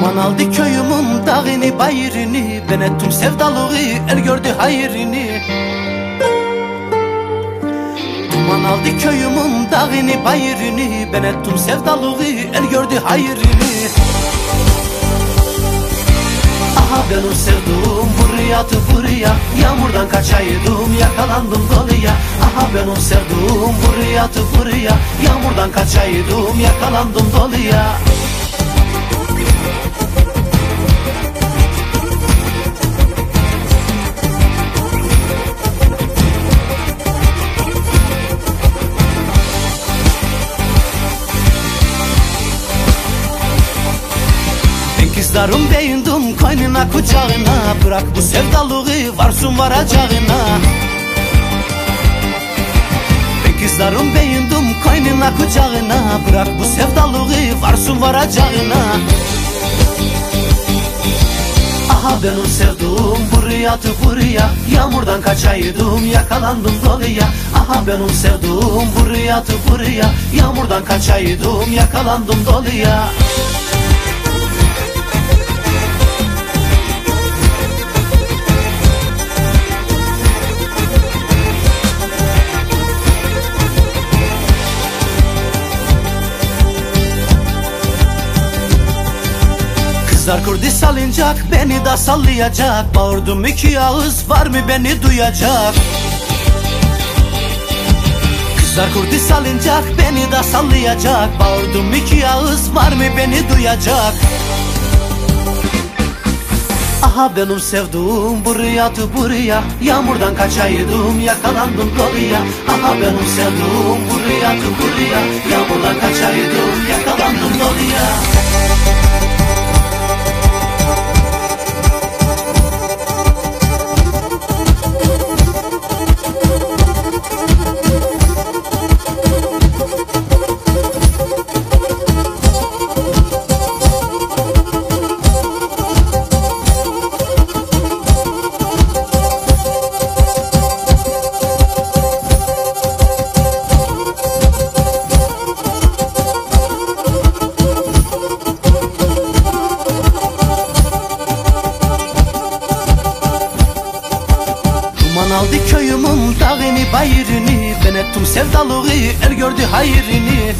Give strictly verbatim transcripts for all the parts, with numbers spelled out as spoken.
Duman aldı köyümün dağını bayırını, ben ettim sevdalığı el gördü hayırını. Duman aldı köyümün dağını bayırını, ben ettim sevdalığı el gördü hayırını. Aha benim sevduğum buraya tu buraya, yağmurdan kaçaydım yakalandım doluya. Aha benim sevduğum buraya tu buraya, yağmurdan kaçaydım yakalandım doluya. Kızlarım beyindim koynuna kucağına, bırak bu sevdalığı varsın varacağına. Ben kızlarım beyindim koynuna kucağına, bırak bu sevdalığı varsın varacağına. Aha benim sevduğum buraya tu buraya, yağmurdan kaçaydım yakalandım doluya. Aha benim sevduğum buraya tu buraya, yağmurdan kaçaydım yakalandım doluya. Kızlar kurdu salıncak, beni de sallayacak. Bağırdım iki ağız, var mı beni duyacak? Kızlar kurdu salıncak, beni de sallayacak. Bağırdım iki ağız, var mı beni duyacak? Aha benim sevduğum buraya tu buraya, yağmurdan kaçaydım yakalandım doluya. Aha benim sevduğum buraya tu buraya, yağmurdan kaçaydım yakalandım doluya. Duman aldı köyümün dağını bayırını, ben ettim sevdalığı el gördü hayırını.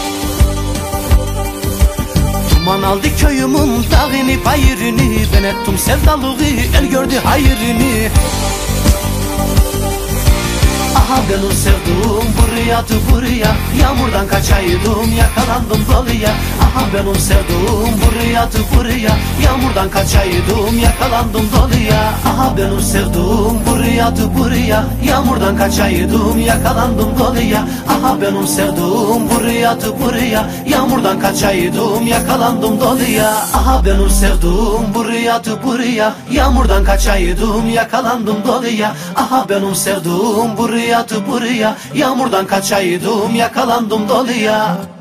Duman aldı köyümün dağını bayırını, ben ettim sevdalığı el gördü hayırını. Aha benim sevduğum buraya tu buraya, yağmurdan kaçaydım yakalandım doluya. Aha benim sevduğum buraya tu buraya, yağmurdan kaçaydım yakalandım doluya. Aha benim sevduğum buraya tu buraya, yağmurdan kaçaydım yakalandım doluya. Aha benim sevduğum buraya tu buraya, yağmurdan kaçaydım yakalandım doluya. Aha benim sevduğum buraya tu buraya, yağmurdan kaçaydım yakalandım doluya. Aha benim sevduğum buraya tu buraya, yağmurdan kaçaydım yakalandım doluya.